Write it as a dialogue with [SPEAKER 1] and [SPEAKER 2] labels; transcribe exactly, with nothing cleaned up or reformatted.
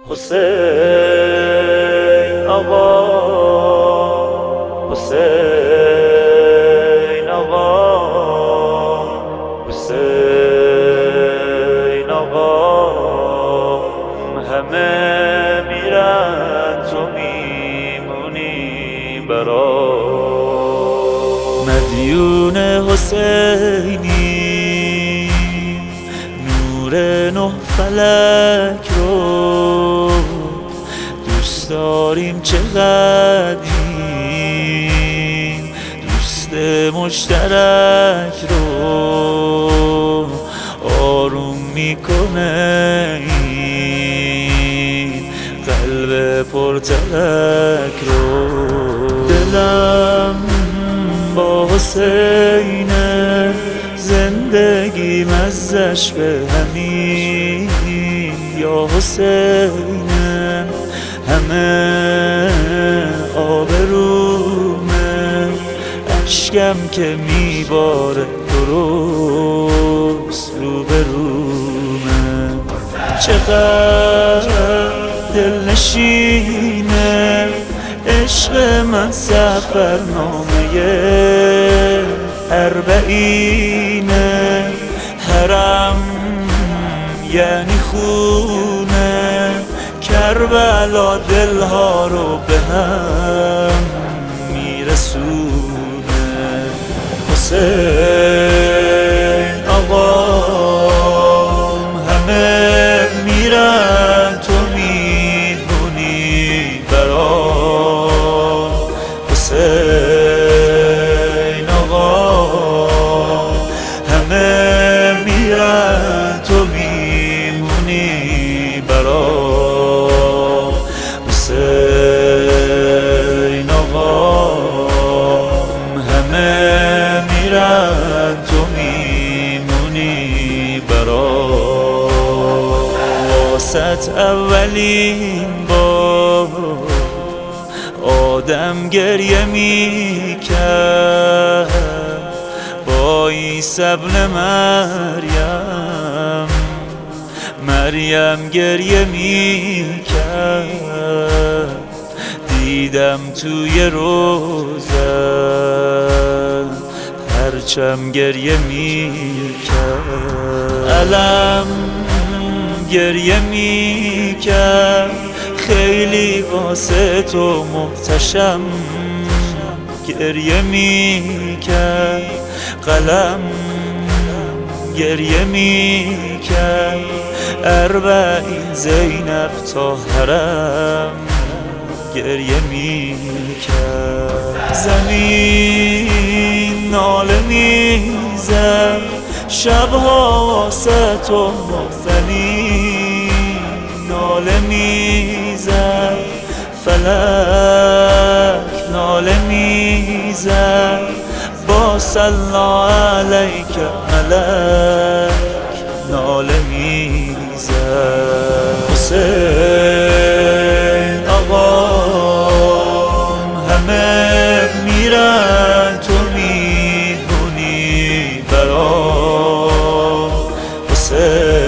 [SPEAKER 1] حسین آقا، حسین آقا، حسین آقا. همه میرن تو میمونی برا. مدیون حسینی نور نه فلک رو دوست داریم چقدریم، دوست مشترک رو آروم میکنه این قلب پرترک رو. دلم با حسینه، زندگیم ازش به همین یا حسینه. همه آبرومه، اشکم که میباره درست روبرومه. چقدر دلنشینه عشق من، سفرنامه اربعینه. حرم یعنی خونه، کربلا دلها رو به هم میرسونه. حسین آقا، همه میرن تو میمونی برا. حسین آقا، همه میرن تو میمونی برا. حسین آقا، همه میرن تو میمونی برا. واسط اولین بار آدم گریه میکرد با عیسی ابن مریم. مریم گریه میکرد، دیدم توی روزن پرچم گریه میکرد. علم گریه میکرد، خیلی واسه تو محتشم گریه میکرد. قلم گریه میکرد، اربعین زینب تا حرم گریه میکرد. زمین ناله میزد، شبها واسه تو مختنی ناله میزد. فلک ناله میزد، با سلا علیک ملک ناله میزد. حسین آقا، همه میرن تو میمونی برا. حسین